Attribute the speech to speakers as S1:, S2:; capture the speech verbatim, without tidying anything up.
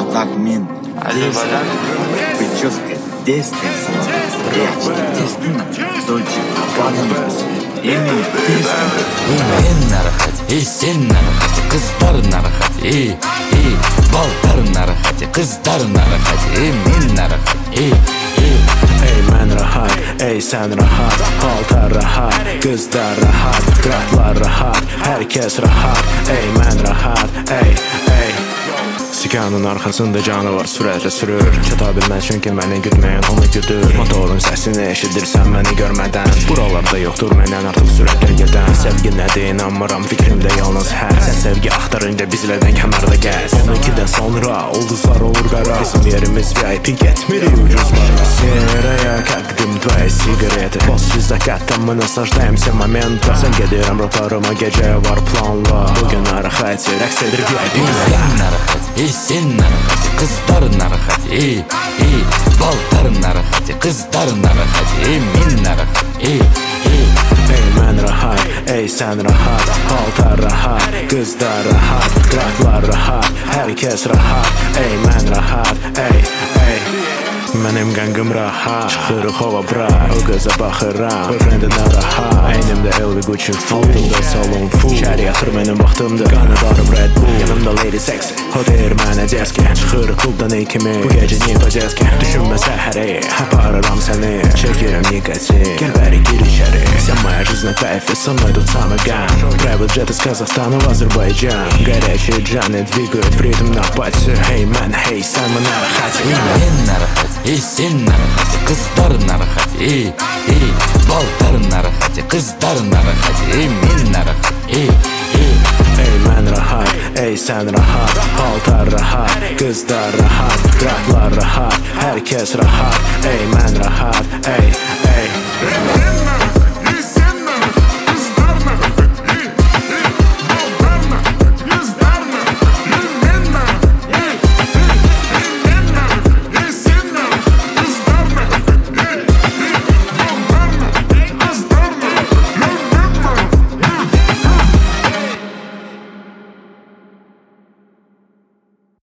S1: так мен прическа дестес, прячь естественно, дольче Габбана. Эми тестом.
S2: Мен нарахат, и сен нарахат, кыздар нарахат, и, и, балдар нарахат, кыздар нарахат, и мен нарахат, и, и.
S3: Ey mən rahat, ey sən rahat, paltar rahat, qızlar rahat, qıratlar rahat, hər kəs rahat. Ey mən rahat, ey, ey. Sikanın arxasında canavar sürətlə sürür, çata bilməz çünki məni güdməyən onu güdür. Motorun səsini eşidirsən məni görmədən, buralarda yoxdur məndən artıq sürətlə gedən. Sevgi nədir inanmıram, fikrimdə yalnız hər. Sən sevgi axtarınca bizlərdən kənarda gəz. on ikidən sonra ulduzlar olur qara, bizim yerimiz V I P, getmirik ucuzlara. Seraya kakdim твои сигареты, после заката мы наслаждаемся моментом. Sən gedirəm rotarıma, gecəyə var planla, bugün narahat, rəqs edir V I P.
S2: Sən narahat, и сен нарахат, кыздар нарахат, и, и, балдар нарахат, кыздар нарахат, и мен нарахат, и, и.
S3: Ey mən rahat, ey sən rahat, paltar rahat, qızlar rahat, qıratlar rahat, hər kəs rahat. Ey mən rahat, ey, ey. Mənim qəngim rahat, çıxırıq hava bra, o qıza baxıram, boyfriendinə rahat. Əynimdə L V Gucci full, altında salon full, şəhər yatır mənim vaxtımdır, qanı darıb Red Bull. Yanımda lady sexy, o deyir mənə deski, çıxırıq klubdan ey kimi, bu gecə Nikoceski. Düşünmə səhəri, aparıram səni, çəkirəm nikotin, gəl bəri gir içəri. Sən моя жизнь на кайфе, со мной тут самый гам. Private jet из Казахстана в Азербайджан, горячие джаны двигают в ритм на пати. Эй мэн, эй sən mən narахат,
S2: мен нарахат, и сен нарахат, кыздар нарахат, и, и, балдар нарахат, кыздар нарахат, и мен нарахат, и, и.
S3: Ey mən rahat, ey sən rahat, paltar rahat, qızlar rahat, qıratlar rahat, hər kəs rahat. Ey mən rahat, ey, ey.